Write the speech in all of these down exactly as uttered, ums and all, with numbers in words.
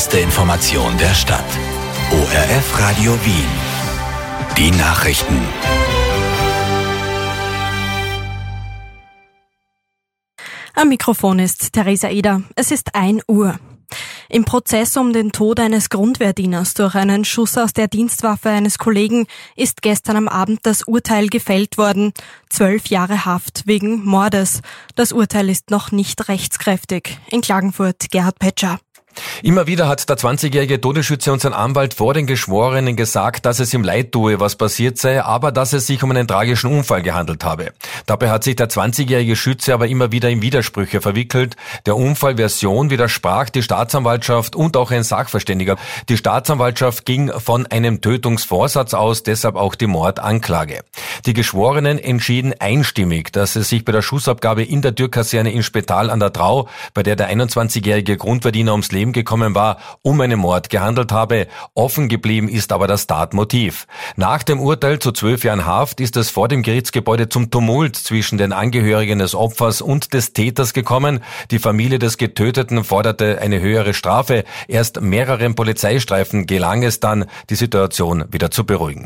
beste Information der Stadt. O R F Radio Wien. Die Nachrichten. Am Mikrofon ist Theresa Eder. Es ist ein Uhr. Im Prozess um den Tod eines Grundwehrdieners durch einen Schuss aus der Dienstwaffe eines Kollegen ist gestern am Abend das Urteil gefällt worden. Zwölf Jahre Haft wegen Mordes. Das Urteil ist noch nicht rechtskräftig. In Klagenfurt Gerhard Petscher. Immer wieder hat der zwanzigjährige Todesschütze und sein Anwalt vor den Geschworenen gesagt, dass es ihm leid tue, was passiert sei, aber dass es sich um einen tragischen Unfall gehandelt habe. Dabei hat sich der zwanzigjährige Schütze aber immer wieder in Widersprüche verwickelt. Der Unfallversion widersprach die Staatsanwaltschaft und auch ein Sachverständiger. Die Staatsanwaltschaft ging von einem Tötungsvorsatz aus, deshalb auch die Mordanklage. Die Geschworenen entschieden einstimmig, dass es sich bei der Schussabgabe in der Türkaserne in Spetal an der Trau, bei der der einundzwanzigjährige Grundverdiener ums Leben gekommen war, um einen Mord gehandelt habe. Offen geblieben ist aber das Tatmotiv. Nach dem Urteil zu zwölf Jahren Haft ist es vor dem Gerichtsgebäude zum Tumult zwischen den Angehörigen des Opfers und des Täters gekommen. Die Familie des Getöteten forderte eine höhere Strafe. Erst mehreren Polizeistreifen gelang es dann, die Situation wieder zu beruhigen.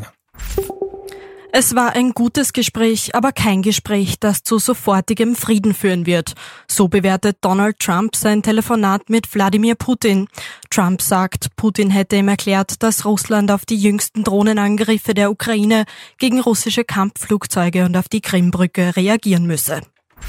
Es war ein gutes Gespräch, aber kein Gespräch, das zu sofortigem Frieden führen wird. So bewertet Donald Trump sein Telefonat mit Wladimir Putin. Trump sagt, Putin hätte ihm erklärt, dass Russland auf die jüngsten Drohnenangriffe der Ukraine gegen russische Kampfflugzeuge und auf die Krimbrücke reagieren müsse.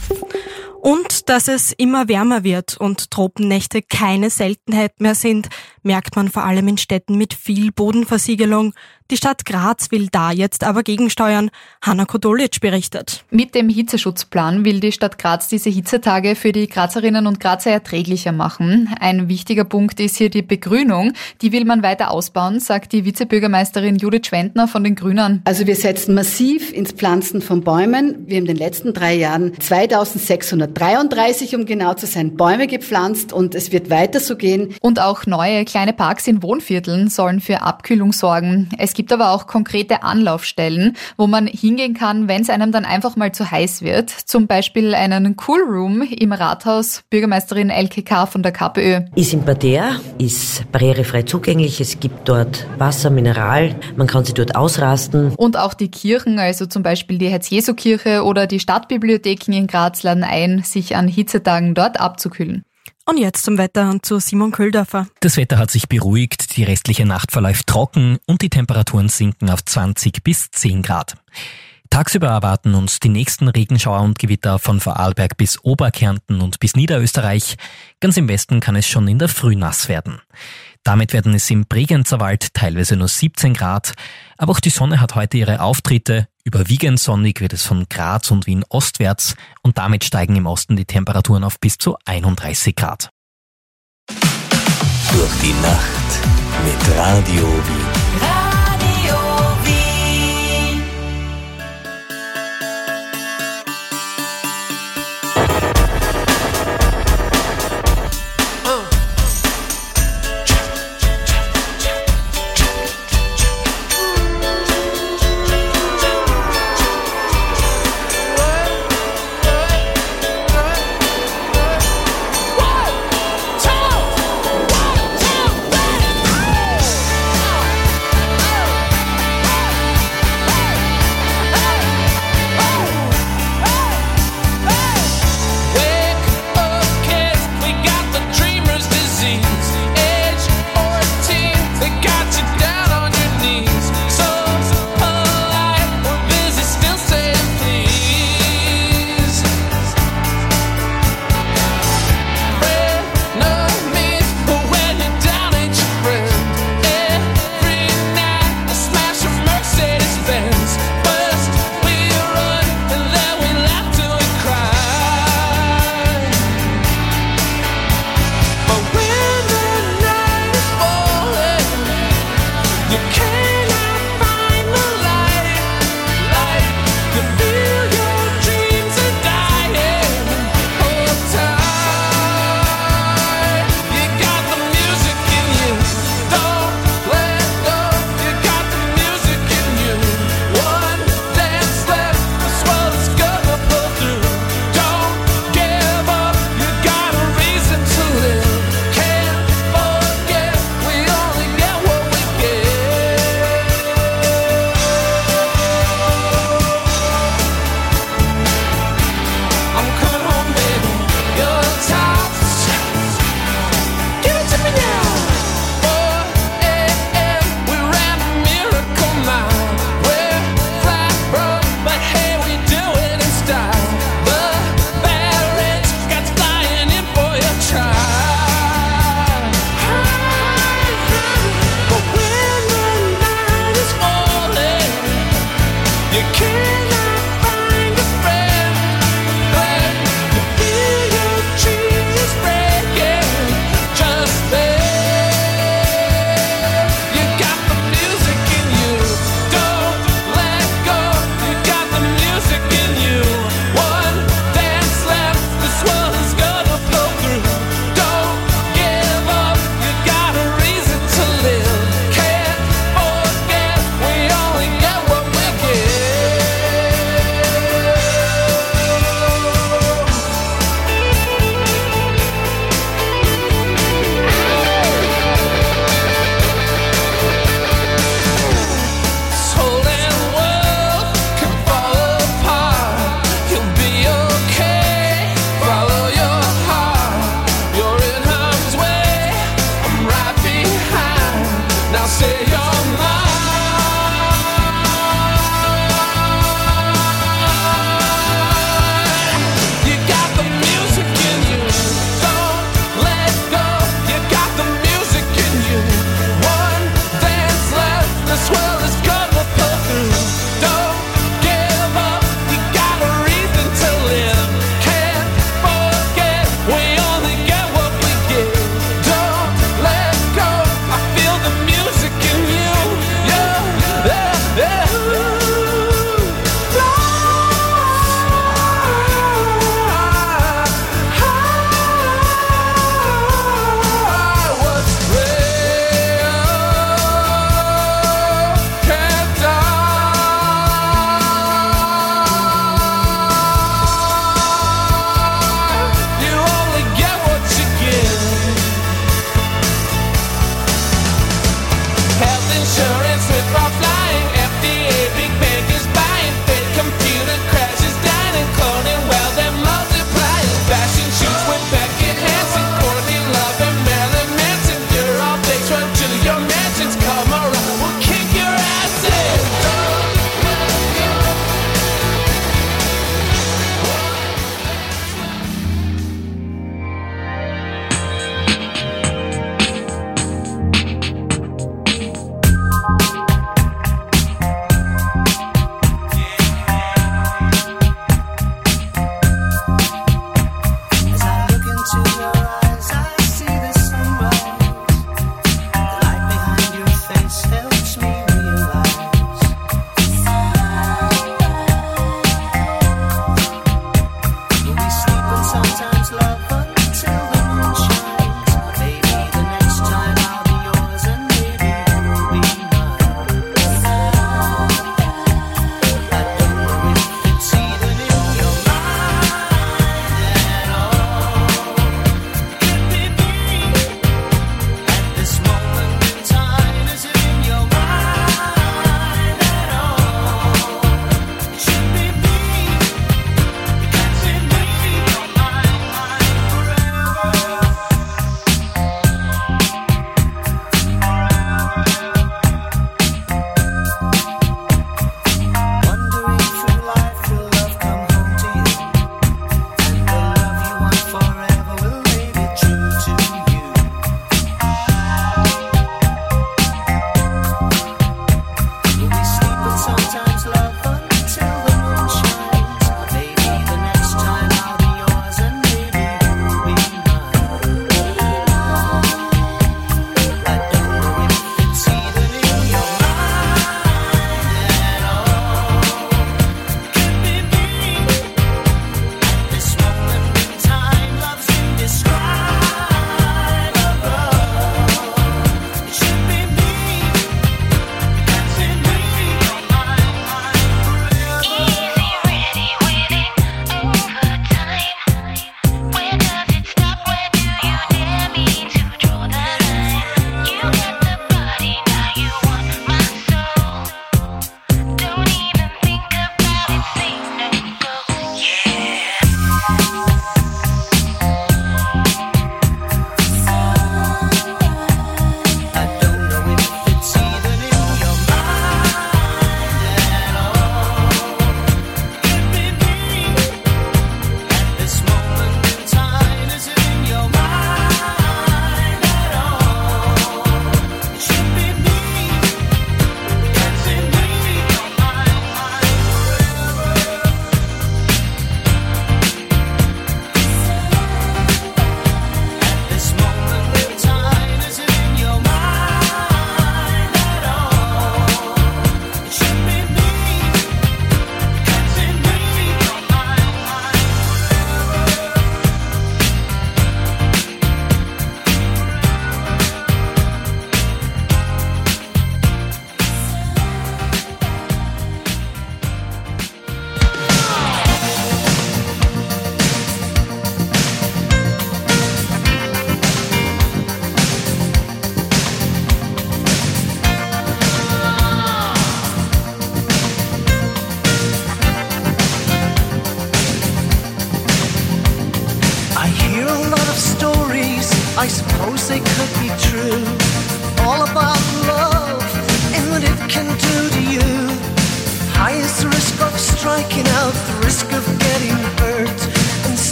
Und dass es immer wärmer wird und Tropennächte keine Seltenheit mehr sind, merkt man vor allem in Städten mit viel Bodenversiegelung. Die Stadt Graz will da jetzt aber gegensteuern. Hanna Kodolic berichtet. Mit dem Hitzeschutzplan will die Stadt Graz diese Hitzetage für die Grazerinnen und Grazer erträglicher machen. Ein wichtiger Punkt ist hier die Begrünung. Die will man weiter ausbauen, sagt die Vizebürgermeisterin Judith Schwendner von den Grünen. Also wir setzen massiv ins Pflanzen von Bäumen. Wir haben in den letzten drei Jahren zweitausendsechshundertdreiunddreißig, um genau zu sein, Bäume gepflanzt und es wird weiter so gehen. Und auch neue kleine Parks in Wohnvierteln sollen für Abkühlung sorgen. Es gibt aber auch konkrete Anlaufstellen, wo man hingehen kann, wenn es einem dann einfach mal zu heiß wird. Zum Beispiel einen Cool Room im Rathaus. Bürgermeisterin Elke K. von der KPÖ. Ist im Parterre, ist barrierefrei zugänglich. Es gibt dort Wasser, Mineral. Man kann sich dort ausrasten. Und auch die Kirchen, also zum Beispiel die Herz-Jesu-Kirche oder die Stadtbibliotheken in Graz, laden ein, sich an Hitzetagen dort abzukühlen. Und jetzt zum Wetter und zu Simon Köldorfer. Das Wetter hat sich beruhigt, die restliche Nacht verläuft trocken und die Temperaturen sinken auf zwanzig bis zehn Grad. Tagsüber erwarten uns die nächsten Regenschauer und Gewitter von Vorarlberg bis Oberkärnten und bis Niederösterreich. Ganz im Westen kann es schon in der Früh nass werden. Damit werden es im Bregenzer Wald teilweise nur siebzehn Grad. Aber auch die Sonne hat heute ihre Auftritte. Überwiegend sonnig wird es von Graz und Wien ostwärts und damit steigen im Osten die Temperaturen auf bis zu einunddreißig Grad. Durch die Nacht mit Radio Wien.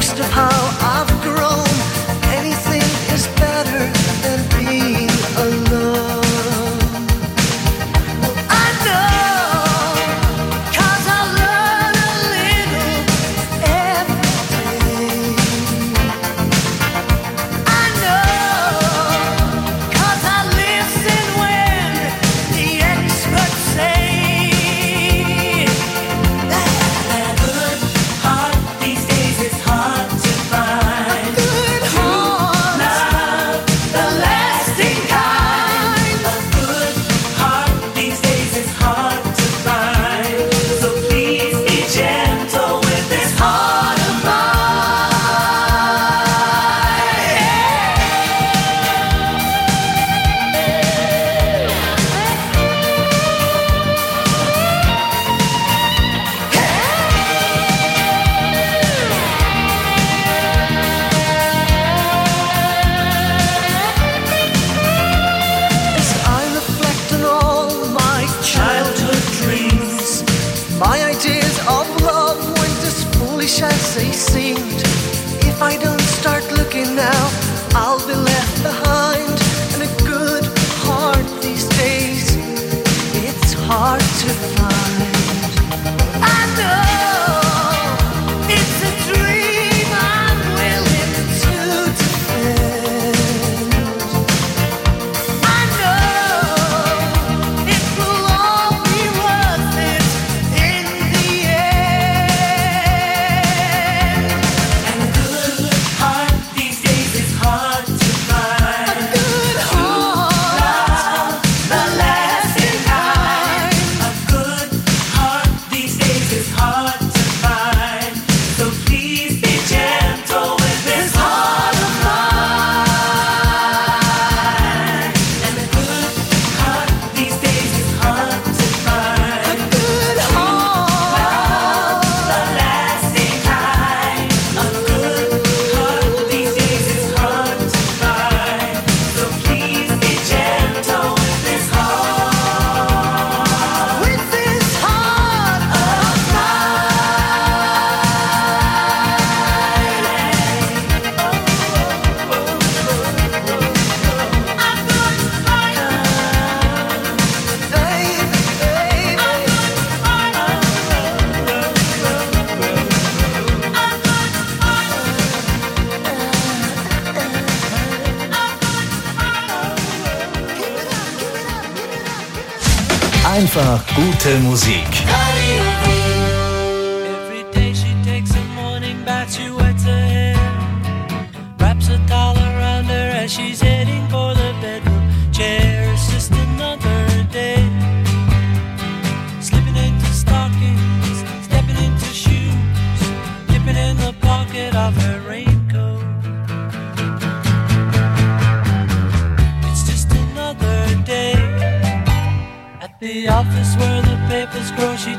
taste of how I've grown. Anything is better than being alone. I know, 'cause I learn a little every day. I know, 'cause I listen when the experts say that a good heart these days is hard to find. A good heart, love, the lasting kind. A good heart these days is hard to find. So please be gentle with this heart of As I reflect on all my childhood dreams, my ideas of love weren't as foolish as they seemed. If I don't start looking now, I'll be left behind. And a good heart these days, it's hard to find. I know it's a dream I'm willing to defend. I know it will all be worth it in the end. And a good heart these days is hard to find. A good heart, love, the lasting kind. A good heart these days is hard to find. So please be gentle with this heart of mine. And a good heart these days is hard to find. A good heart, the lasting kind. A good heart these days is hard to find. So please be gentle with this heart. With this heart of Einfach gute Musik. Every day she takes a morning bath, she wets her hair, wraps a towel around her as she's heading for the bedroom chair. It's just another day, slipping into stockings, stepping into shoes, dipping in the pocket of her raincoat. It's just another day. At the office where the papers grow, she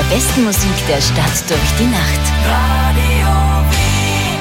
besten Musik der Stadt durch die Nacht. Radio Wien.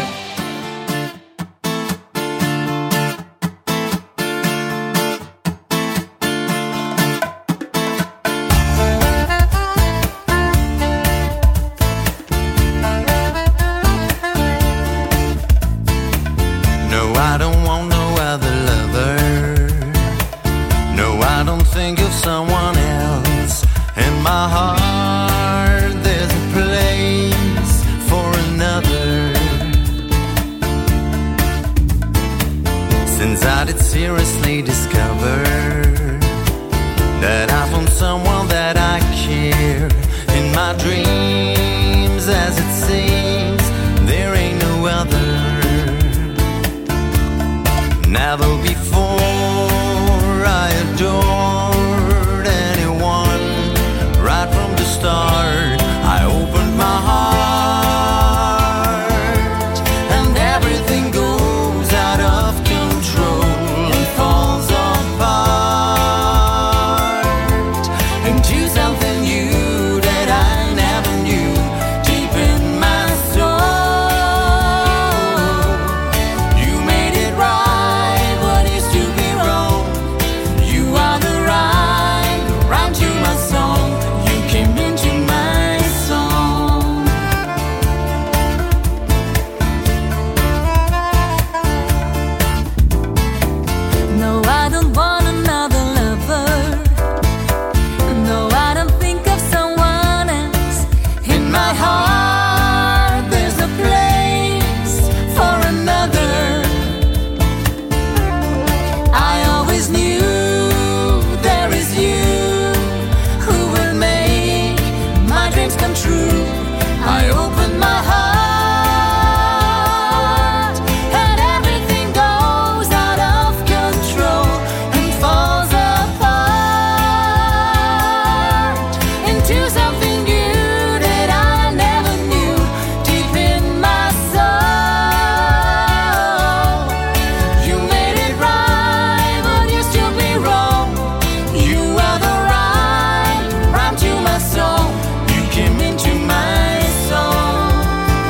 No, I don't want no other lover. No, I don't think of someone else. In my heart there's a place for another. Since I did seriously discover that I found someone that I care. In my dreams, as it seems, there ain't no other. Never before I adored anyone. Right from the start, I opened my heart, and everything goes out of control and falls apart into something new that I never knew. Deep in my soul, you made it right what used to be wrong. You are the right, right to my song. You came into my song. No, I don't want another lover. No, I don't think of someone else. In my heart, there's a place for another. I always knew There is you who will make my dreams come true. I opened my heart, and everything goes out of control and falls apart into something new that I never knew. Deep in my soul, you made it right what used to be wrong. You are the right rhyme to my song. You came into my song.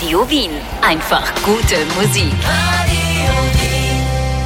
Radio Wien. Einfach gute Musik. Radio Wien.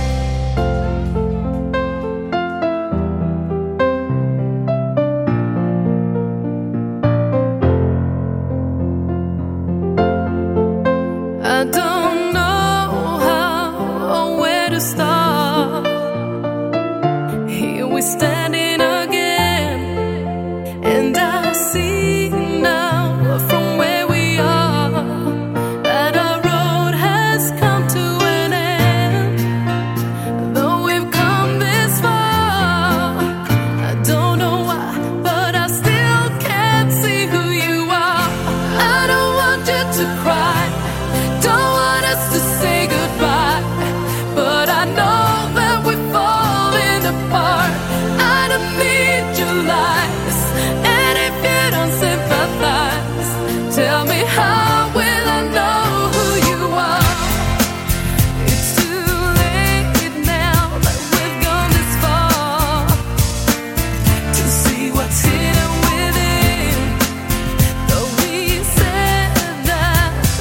I don't know how or where to start. Here we standing again, and I see now from where we are that our road has come to an end. Though we've come this far, I don't know why, but I still can't see who you are. I don't want you to cry, don't want us to say goodbye, but I know that we're falling apart. I don't need your lies, and if you don't sympathize, tell me how will I know who you are? It's too late now that we've gone this far to see what's hidden within. Though we said that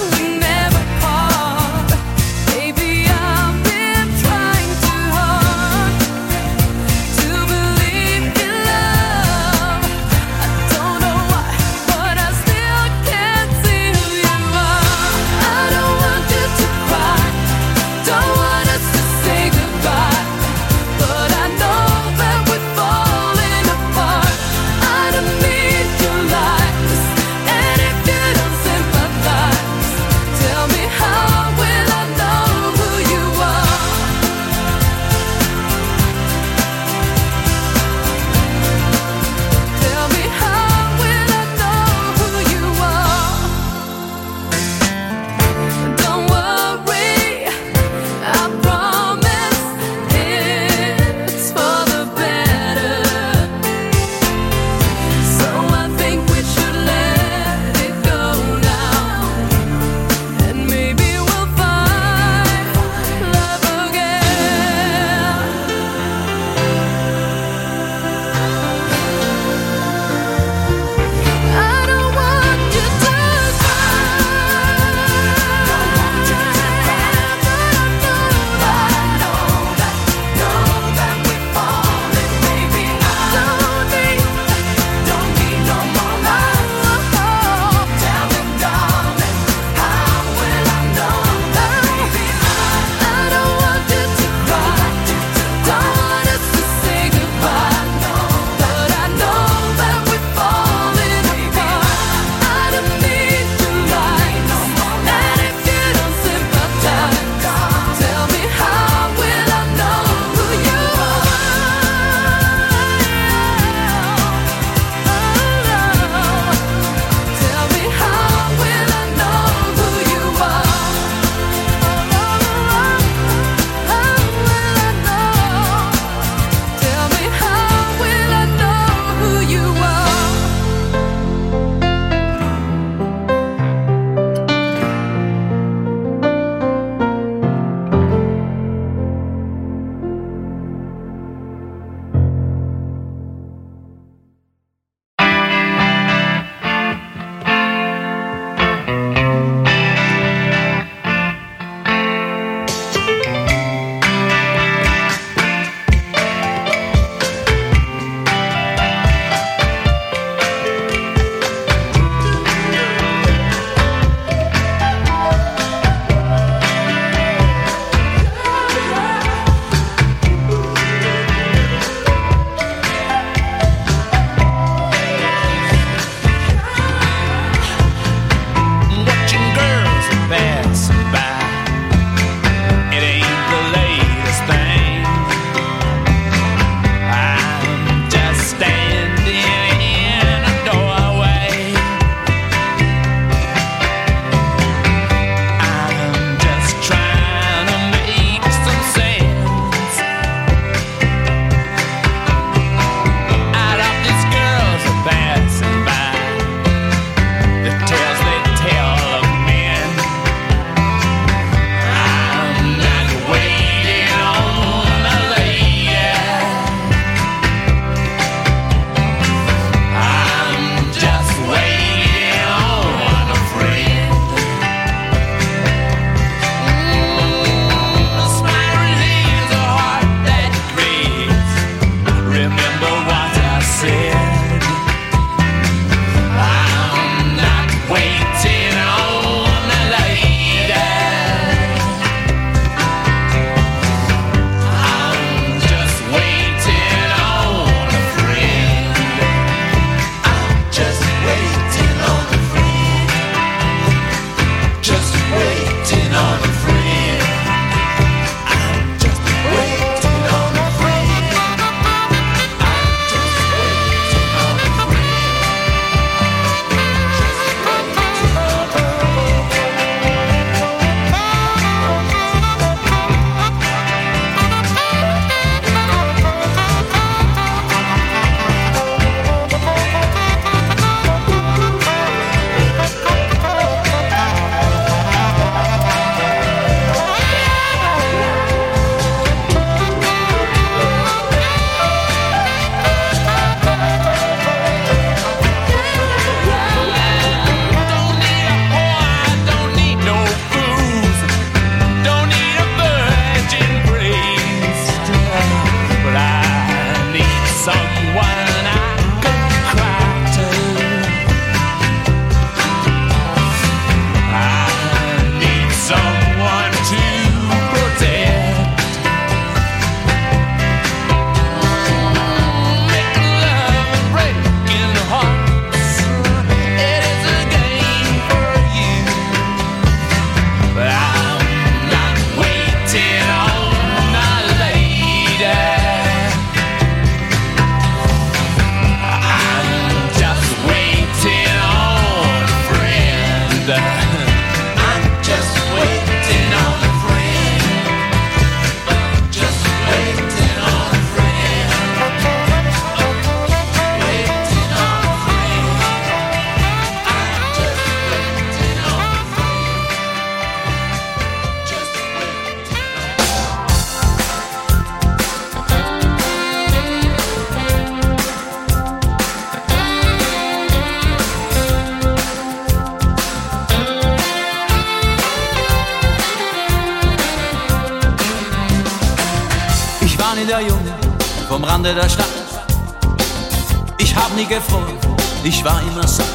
bin der Junge vom Rande der Stadt. Ich hab nie gefroren, ich war immer satt.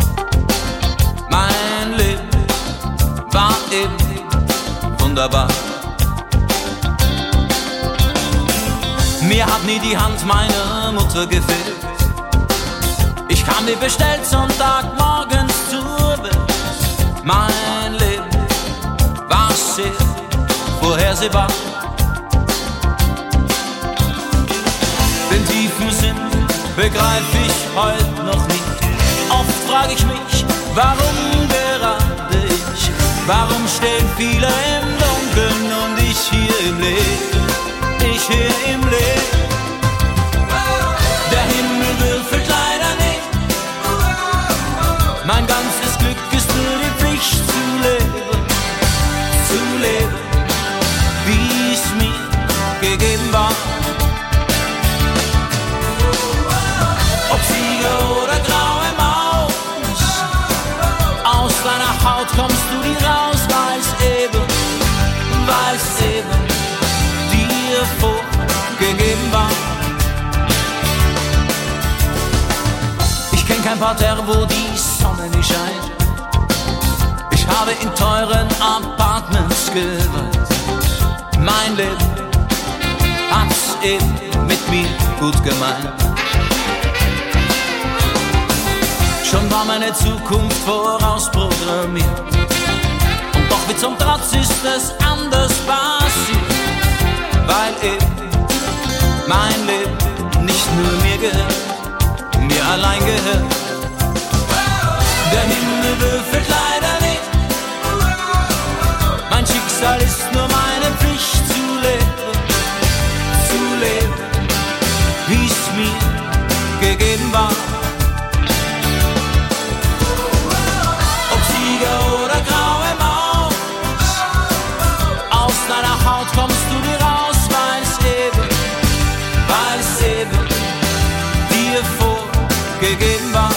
Mein Leben war eben wunderbar. Mir hat nie die Hand meiner Mutter gefehlt. Ich kam wie bestellt Sonntagmorgens zur Welt. Mein Leben war sehr vorhersehbar. Den tiefen Sinn begreif ich heute noch nicht. Oft frage ich mich, warum gerade ich? Warum stehen viele im Dunkeln und ich hier im Leben? Ich hier im Leben. Der Himmel würfelt leider nicht. Mein ganzes Glück ist nur die Pflicht zu leben, zu leben, wie es mir gegeben war. Ob Sieger oder graue Maus, aus deiner Haut kommst du nie raus, weil's eben, weil's eben dir vorgegeben war. Ich kenn kein Parterre, wo die Sonne nicht scheint. Ich habe in teuren Apartments gewohnt. Mein Leben hat's eben mit mir gut gemeint. Schon war meine Zukunft vorausprogrammiert. Und doch wie zum Trotz ist es anders passiert. Weil eben mein Leben nicht nur mir gehört, mir allein gehört. Der Himmel würfelt leider nicht. Mein Schicksal ist nur meine Pflicht zu leben, zu leben, wie es mir gegeben war. Ob Sieger oder graue Maus, aus deiner Haut kommst du dir raus, weil's eben, weil's eben dir vorgegeben war.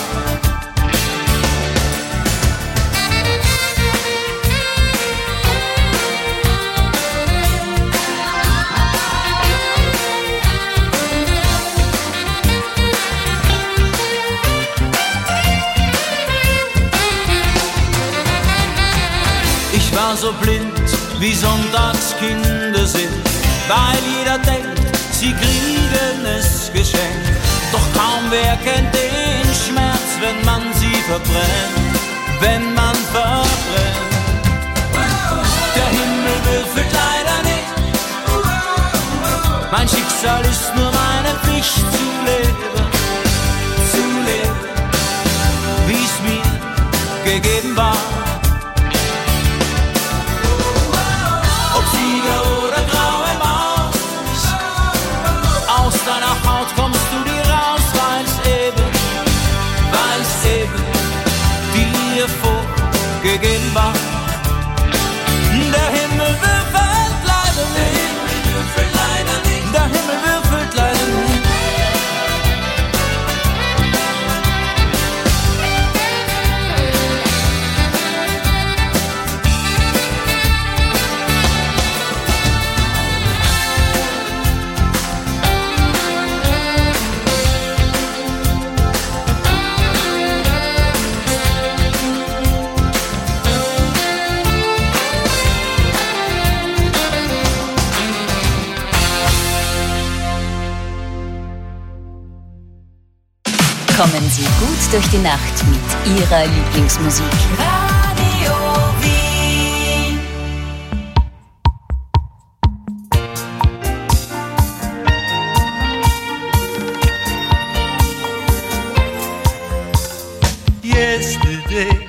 Ich war so blind, wie Sonntagskinder sind, weil jeder denkt, sie kriegen es geschenkt. Doch kaum wer kennt den Schmerz, wenn man sie verbrennt, wenn man verbrennt. Der Himmel würfelt leider nicht. Mein Schicksal ist nur meine Pflicht zu leben, zu leben, wie es mir gegeben war. Ob Sieger oder graue Maus, aus deiner Haut kommst du dir raus, weil's eben, weil's eben dir vorgegeben war. Der Himmel würfelt leider nicht, der Himmel würfelt leider nicht. Kommen Sie gut durch die Nacht mit Ihrer Lieblingsmusik. Radio Wien. Yesterday,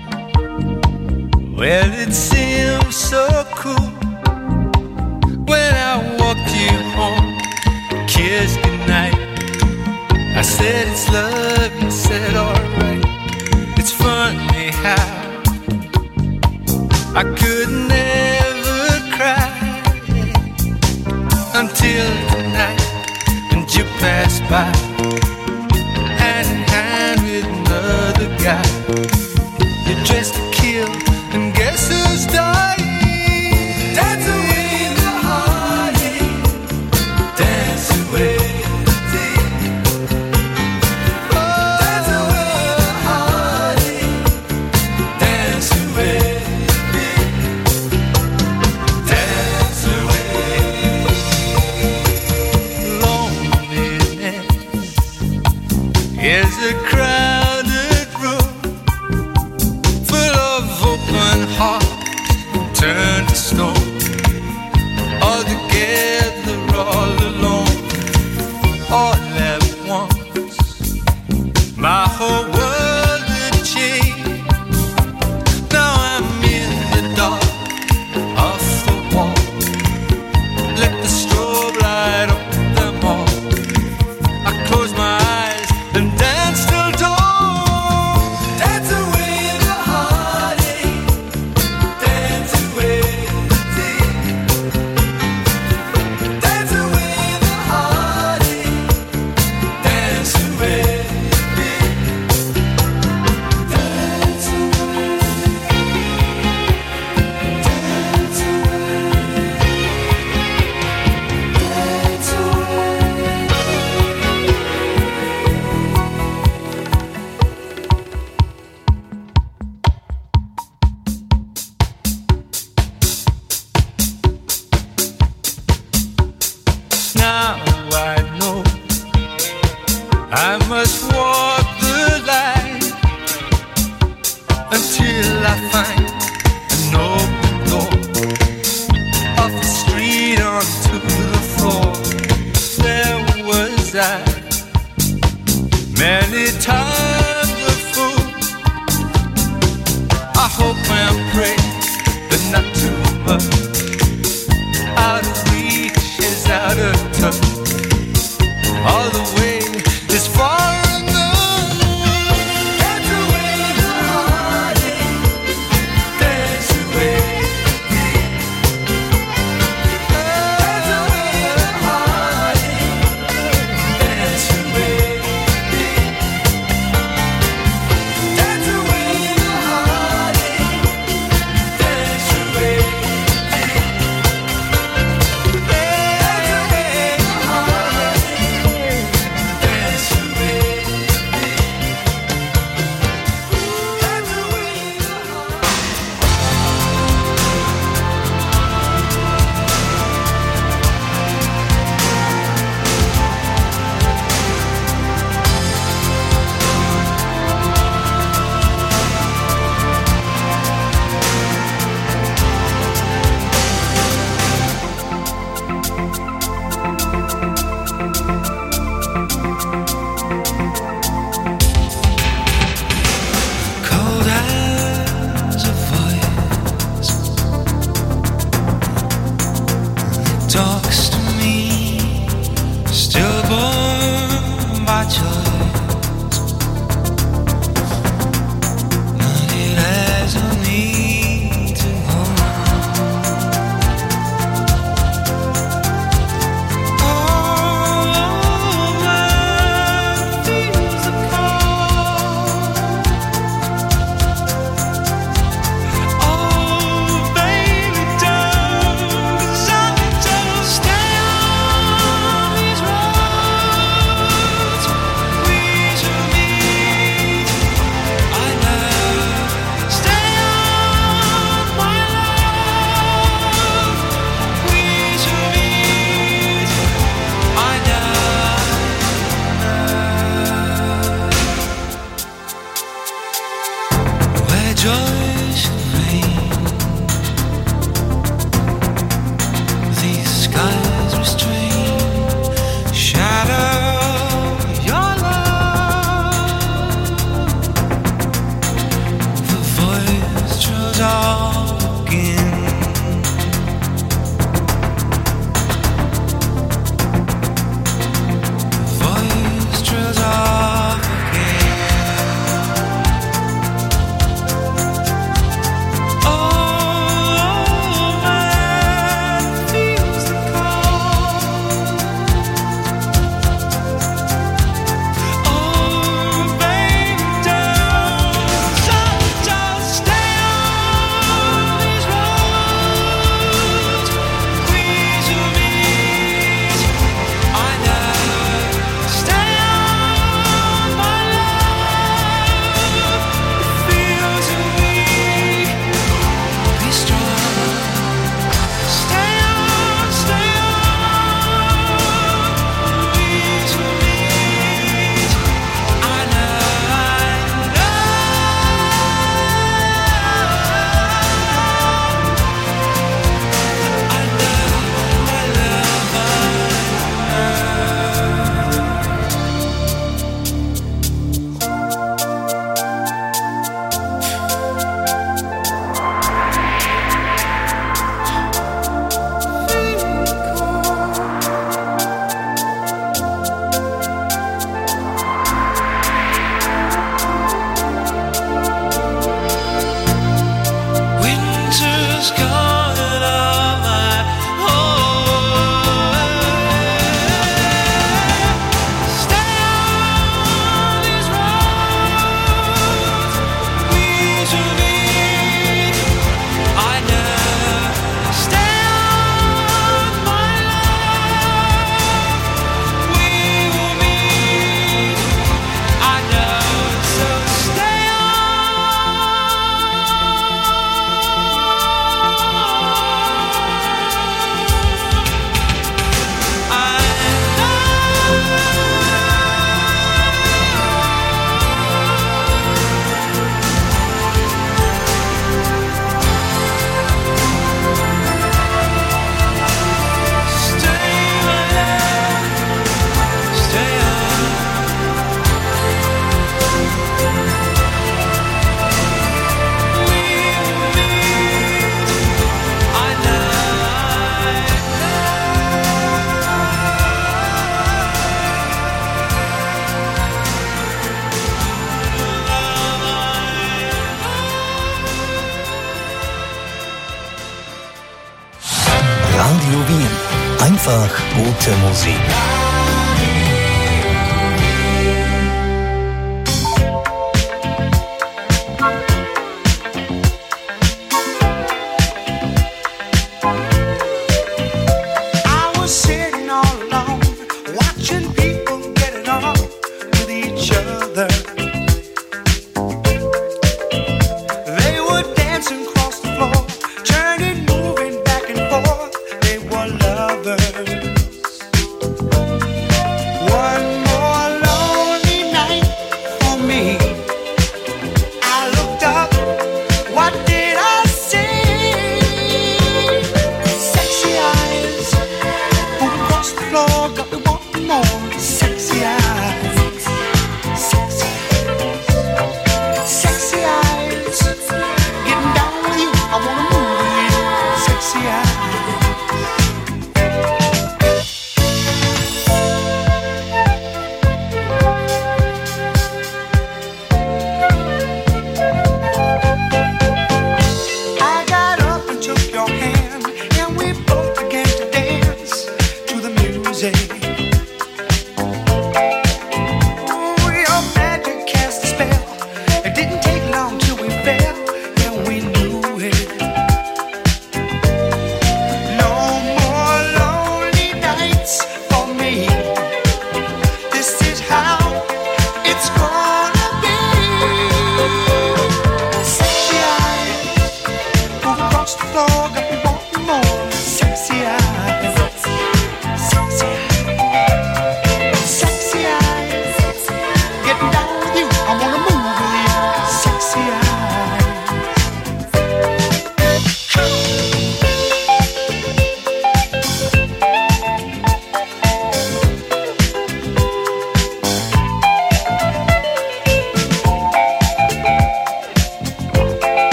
well, it seemed so cool when I walked you home, kissed goodnight. I said it's love, you said alright. It's funny how I could never cry until tonight, and you passed by, hand in hand with another guy. You're dressed to kill, and guess who's dying? Dance away the heartache. Dance turned to stone. All together, all alone, all at once. My whole world had changed. Now I'm in the dark of the wall. Let the strobe light up them all. I close my eyes and dance till dawn. Dance away the heartache. Dance away the tears. Radio Wien. Einfach gute Musik.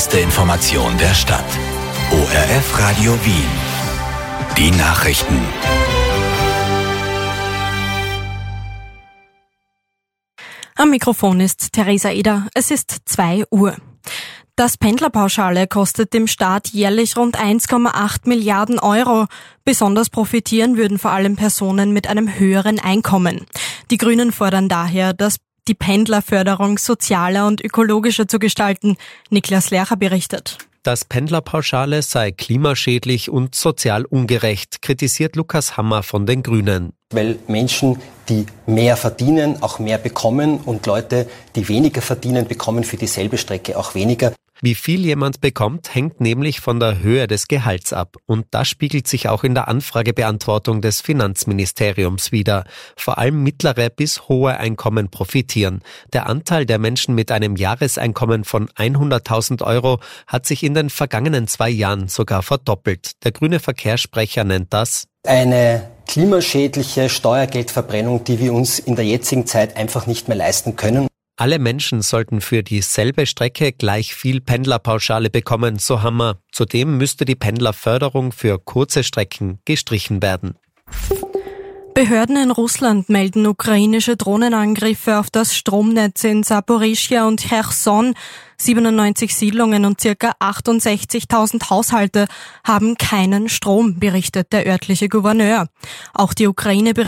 beste Information der Stadt. O R F Radio Wien. Die Nachrichten. Am Mikrofon ist Theresa Eder. Es ist zwei Uhr. Das Pendlerpauschale kostet dem Staat jährlich rund eins Komma acht Milliarden Euro. Besonders profitieren würden vor allem Personen mit einem höheren Einkommen. Die Grünen fordern daher, dass die Pendlerförderung sozialer und ökologischer zu gestalten. Niklas Lercher berichtet. Das Pendlerpauschale sei klimaschädlich und sozial ungerecht, kritisiert Lukas Hammer von den Grünen. Weil Menschen, die mehr verdienen, auch mehr bekommen und Leute, die weniger verdienen, bekommen für dieselbe Strecke auch weniger. Wie viel jemand bekommt, hängt nämlich von der Höhe des Gehalts ab. Und das spiegelt sich auch in der Anfragebeantwortung des Finanzministeriums wider. Vor allem mittlere bis hohe Einkommen profitieren. Der Anteil der Menschen mit einem Jahreseinkommen von hunderttausend Euro hat sich in den vergangenen zwei Jahren sogar verdoppelt. Der grüne Verkehrssprecher nennt das eine klimaschädliche Steuergeldverbrennung, die wir uns in der jetzigen Zeit einfach nicht mehr leisten können. Alle Menschen sollten für dieselbe Strecke gleich viel Pendlerpauschale bekommen, so Hammer. Zudem müsste die Pendlerförderung für kurze Strecken gestrichen werden. Behörden in Russland melden ukrainische Drohnenangriffe auf das Stromnetz in Saporischschja und Cherson. siebenundneunzig Siedlungen und circa achtundsechzigtausend Haushalte haben keinen Strom, berichtet der örtliche Gouverneur. Auch die Ukraine